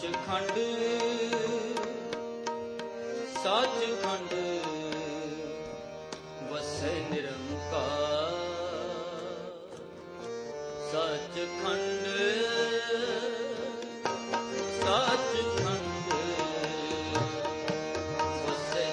ਸੱਚਖੰਡ ਸੱਚਖੰਡ ਵਸੈ ਨਿਰੰਕਾਰ ਸੱਚਖੰਡ ਸੱਚਖੰਡ ਵਸੈ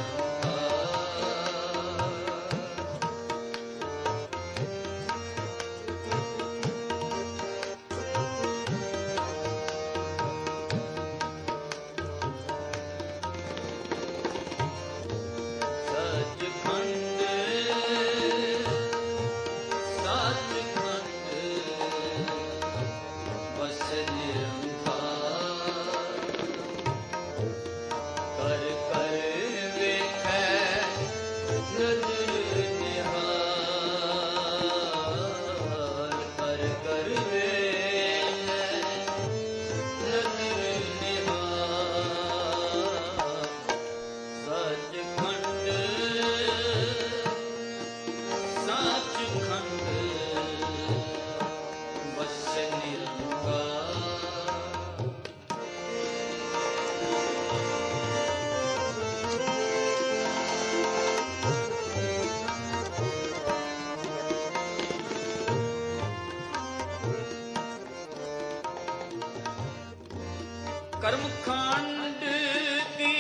ਕਰਮਖੰਡ ਕੀ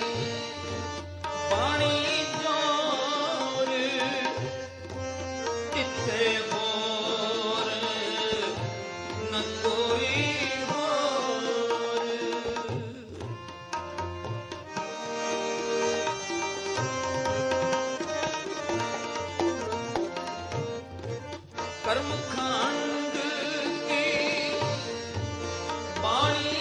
ਬਾਣੀ ਜੋਰ ਕਿੱਥੇ ਹੋਰ ਨ ਕੋਈ ਹੋਰ ਕਰਮਖੰਡ ਕੀ ਬਾਣੀ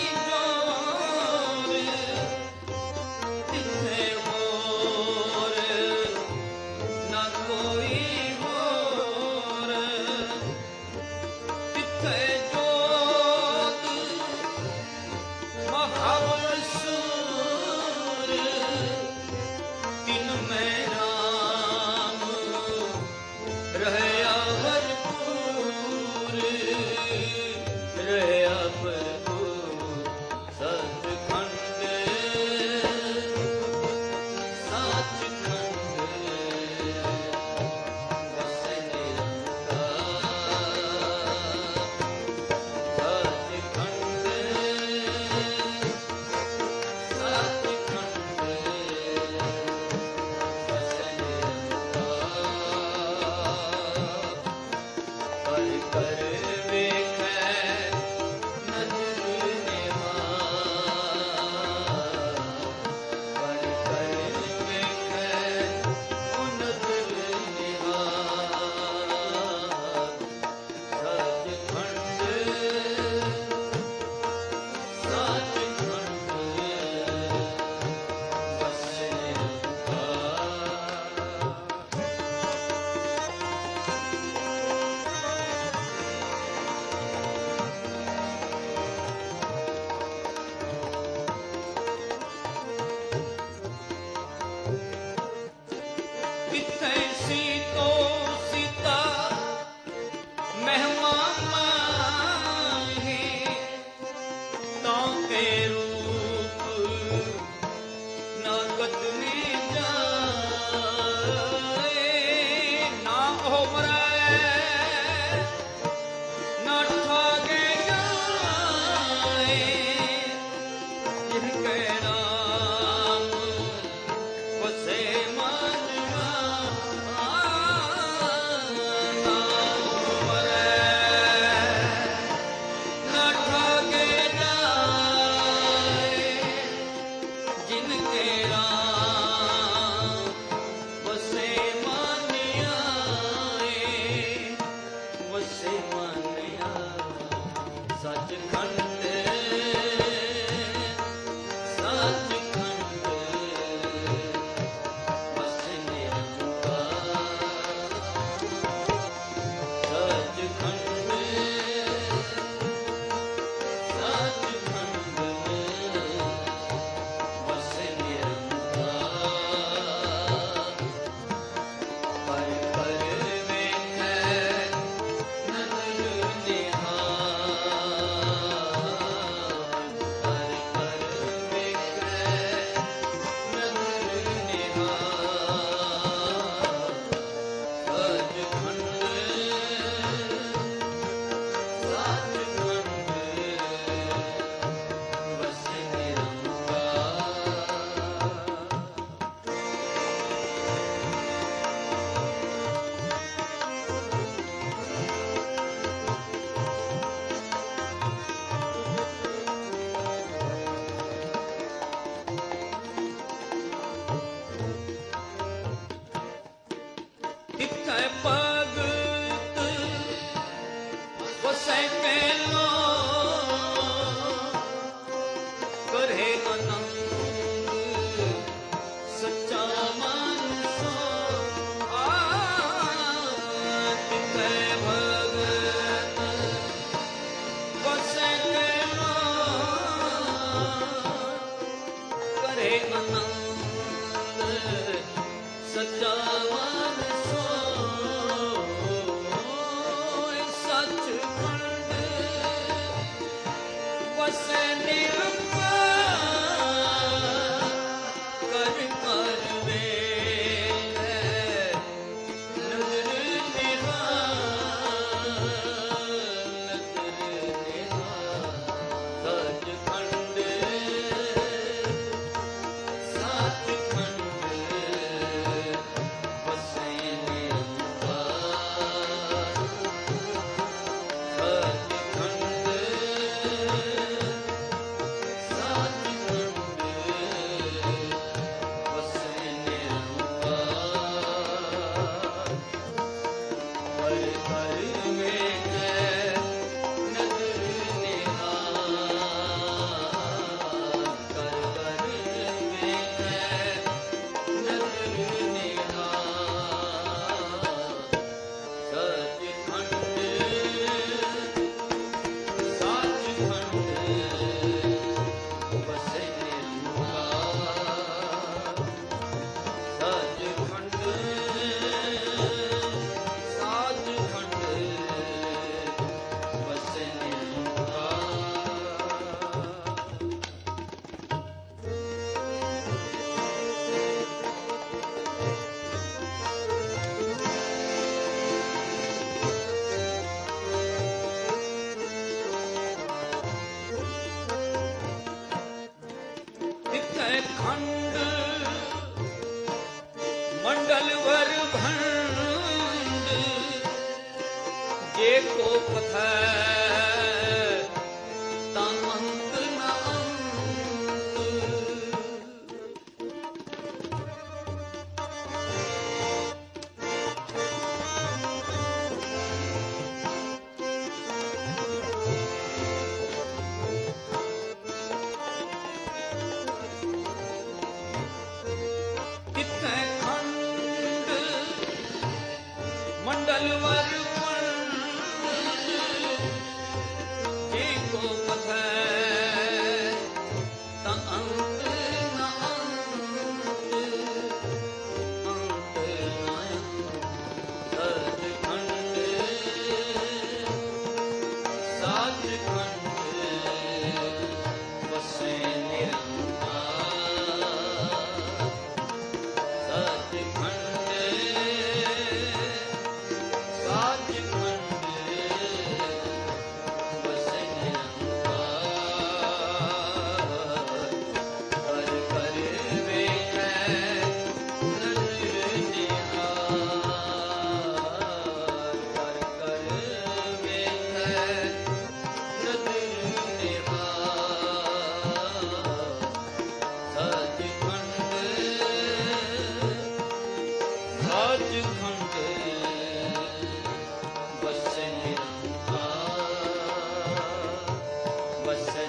ਤਿੱਥੈ ਭਗਤ ਵਸੈ ਕੈਲੋ ਕਰੇ ਆਨੰਦ ਸੱਚਾ ਮਨ ਸੋ ਤਿੱਥੈ ਭਗਤ ਵਸੈ ਕੈਲੋ ਕਰੇ ਆਨੰਦ ਸੱਚਾ ਮਨ ਸੋ ਸੱਚਖੰਡ ਵਸੈ ਨਿਰੰਕਾਰ ਕਰ ਕਰ ਵੇਖੈ ਨਦਰ ਨਿਹਾਲ ਸੱਚਖੰਡ ਸੱਚਖੰਡ ਵਸੈ ਨਿਰੰਕਾਰ ਸੱਚਖੰਡ ਸੱਚਖੰਡ ਵਸੈ ਨਿਰੰਕਾਰ ਹਰਿ ਹਰਿ ਵੇਖੈ ਨਦਰ ਨਿਹਾਲ ਕਰ ਕਰ ਵੇਖੈ ਨਦਰ ਨਿਹਾਲ ਸੱਚਖੰਡ ਸੱਚਖੰਡ ਵਸੈ ਨਿਰੰਕਾਰ ਸੱਚਖੰਡ ਸੱਚਖੰਡ ਵਸੈ ਨਿਰੰਕਾਰ ਤਿੱਥੈ ਖੰਡ ਮੰਡਲ ਵਰ ਭੰਡ ਜੇ ਕੋ ਪਥੈ ਤਾਂ ਅੰਤ ਨ ਅੰਤ ਤਿੱਥੈ ਖੰਡ ਮੰਡਲ ਵਰ ਭੰਡ ਜੇ ਕੋ ਪਥੈ ਤਾਂ ਅੰਤ ਨ ਅੰਤ ਅੰਤ ਨ ਸੱਚਖੰਡ ਸੱਚਖੰਡ ਵਸੈ ਨਿਰੰਕਾਰ ਸੱਚਖੰਡ ਸੱਚਖੰਡ ਵਸੈ ਨਿਰੰਕਾਰ ਕਰ ਕਰ ਵੇਖੈ ਨਦਰ ਨਿਹਾਲ ਕਰ ਕਰ ਵੇਖੈ ਨਦਰ ਨਿਹਾਲ ਸੱਚਖੰਡ ਸੱਚਖੰਡ ਵਸੈ ਨਿਰੰਕਾਰ ਵਸੈ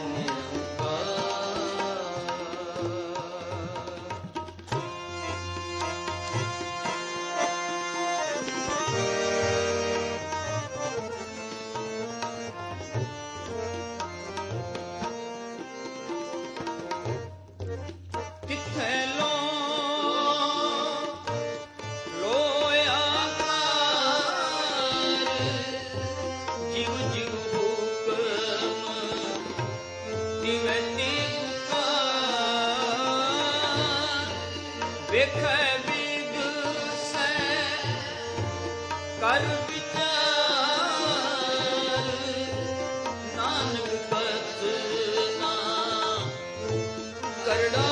ਨਿਰੰਕਾਰ ਤਿੱਥੈ ਲੋਇਆ ਕਾਰ ਜਿਵ ਜਿਵ ਹੁਕਮ ਤਿਵੈ ਤਿਵਕਾਰ ਵੇਖੈ ਵਿਗਸੈ ਕਰ ਵਿਚਾਰ ਨਾਨਕ ਕਤ ਨਾਮ ਕਰੜਾ